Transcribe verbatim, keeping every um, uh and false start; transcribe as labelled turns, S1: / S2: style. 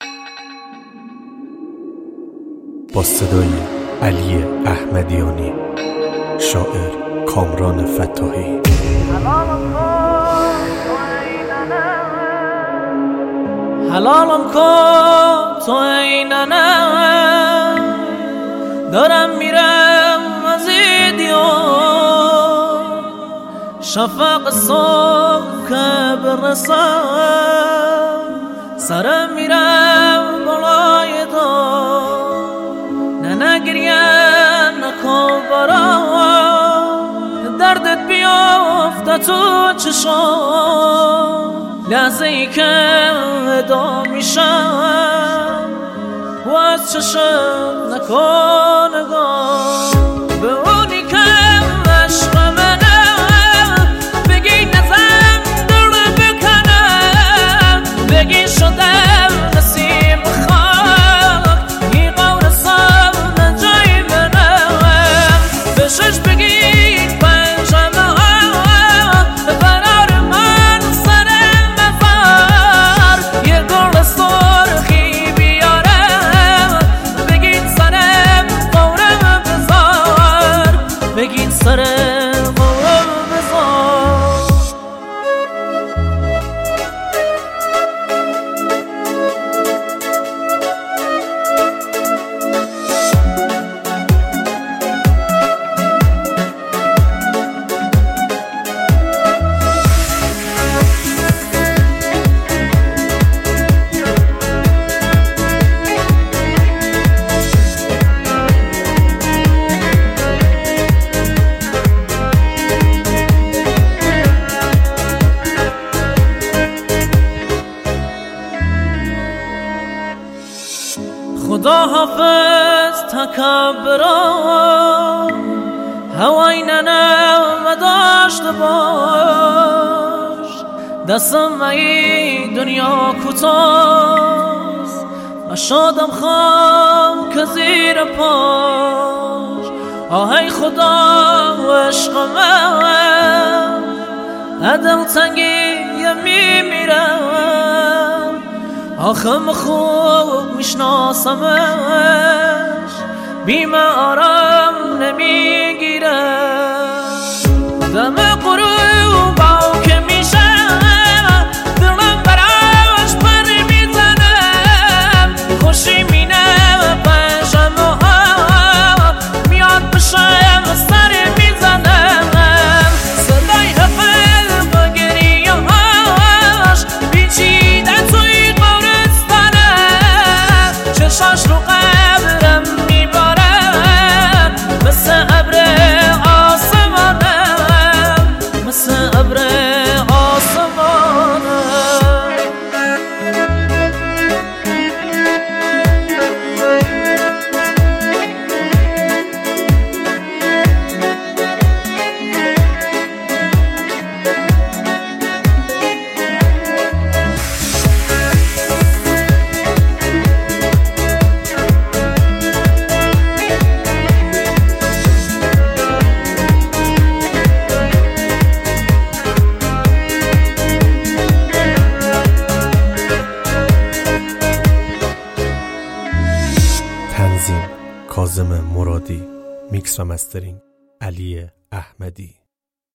S1: با صدای علی احمدیانی، شاعر کامران فتاحی.
S2: حلالم کن تو ای ننه، دارم میرم از این دیار، شفق صبح که برسم سرم میرم بالای دار. ننه گریه نکن برام، دردت بیافته تو چشام، لحظه ای که ادا میشم و از چشم نکن نگاه به اونی که عشق منه، بگی نزم دل بکنم، بگی شدم نسیم خاک، این قول سام جای منم، به شش بگی پنجم ها برار من سرم بفر، یه گل سرخی بیارم، بگین سرم قورم بزار، بگین سرم قورم بزار. خدا حافظ تکبران، هوای ننه داشته باش، دستم ای دنیا کوتاست، مشادم خام که زیر پاش. آهای خدا و عشق من، عدل تنگی میمیرم، آخم خوب میشناسمش، بیم آرام نمیگیرم، دم غروب باو که میشم دلم براش پر میزنم، خوشی مینه پشم ها میاد بشم سر میزنم، صدای حفل با گریه هاش بیچیده توی چشاش رو قبرم میبارم، مثل ابر آسمانم، مثل ابر آسمانم.
S1: تنظیم کاظم مرادی، میکس و مسترینگ علی احمدی.